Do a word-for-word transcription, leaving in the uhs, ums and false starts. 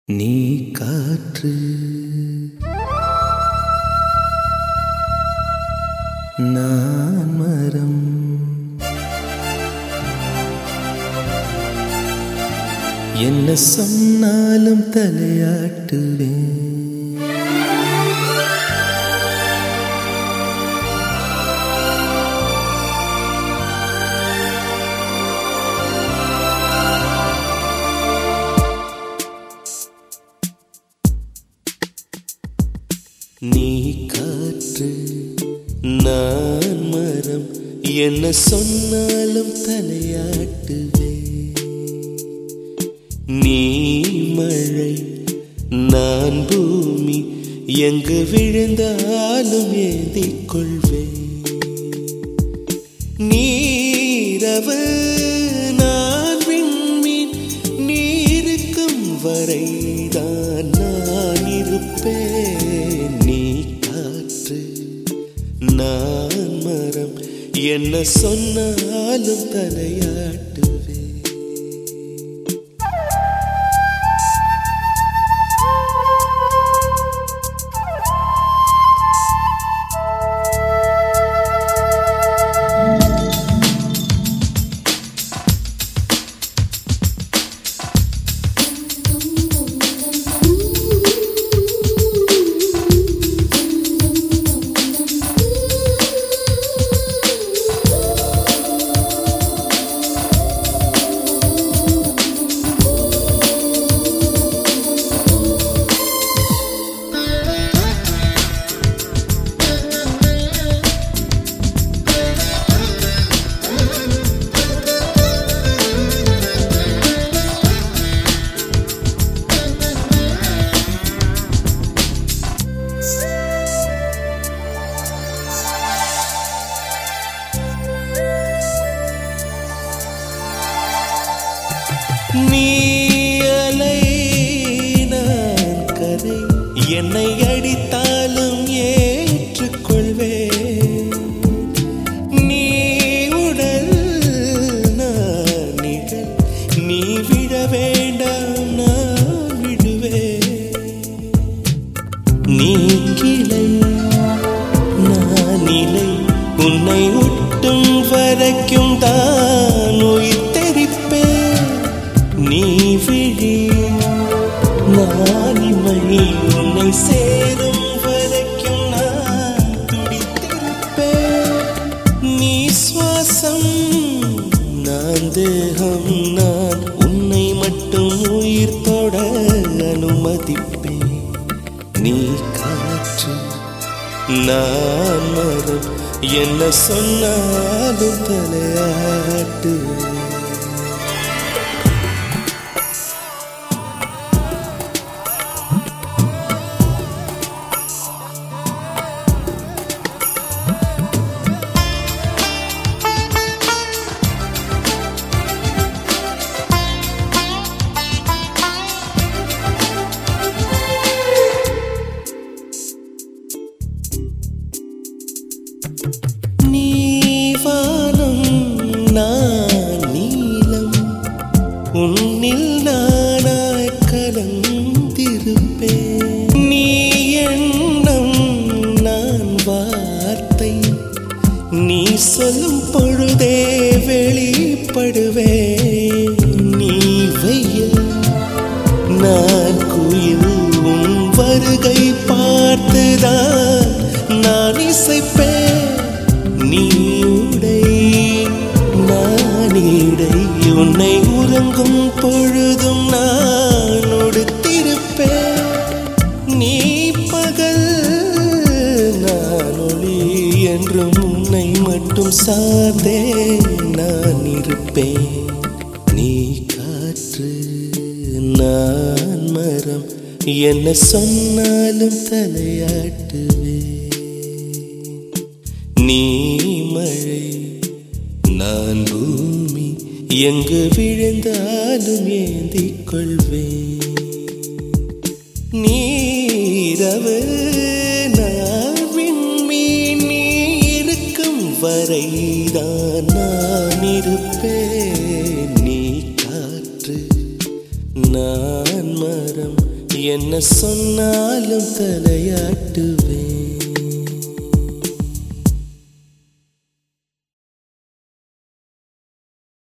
நீ காற்று நான் மரம், என்ன சொன்னாலும் தலையாட்டுவேன். நீ காற்று நான் மரம், என்ன சொன்னாலும் தலையாட்டுவே. நீ மழை நான் பூமி, எங்கு விழுந்தாலும் ஏந்திக் கொள்வே. நீரவு நான் விண்மீன், நீருக்கும் வரைதான் நான் இருப்பேன். நீ காற்று நான் மரம், என்ன சொன்னாலும் தலையாட்டுவே. நீ அலை நான் கரை, என்னை அடித்தாலும் ஏற்றுக்கொள்வேன். நீ உடல் நான் நிழல், நீ விழ வேண்டாம் நான் விடுவேன். நீ கிளை நான் இலை, உன்னை ஒட்டும் வரைக்கும் தான் உயிர் தெரிப்பேன். நீ விழி நான் இமை, உன்னை சேரும் வரைக்கும் நான் துடித்திருப்பேன். நீ சுவாசம் நான் தேகம், நான் உன்னை மட்டும் உயிர் தொட அனுமதிப்பேன். நீ காற்று நான் மரம், என்ன சொன்னாலும் தலையாட்டுவேன். நீ வானம் நான் நீலம், உன்னில் நானாய் கலந்திருப்பேன். நீ எண்ணம் நான் வார்த்தை, நீ சொல்லும் பொழுதே வெளிப்படுவேன். நீ வெயில் நான் குயில், உன் வருகை பார்த்துதான் நான் இசைப்பேன். நீ உடை நான் இடை, உன்னை உறங்கும் பொழுதும் நான் உடுத்திருப்பேன். நீ பகல் நான் ஒளி, என்றும் உன்னை மட்டும் சார்ந்தே நான் இருப்பேன். நீ காற்று நான் மரம், என்ன சொன்னாலும் தலையாட்டுவே. நீ மழை நான் பூமி, எங்கு விழுந்தாலும் ஏந்திக் கொள்வேன். நீரவு நான் விண்மீன், நீ இருக்கும் வரைதான் நான் இருப்பேன். நீ காற்று நான் மரம், என்ன சொன்னாலும் தலையாட்டுவேன்.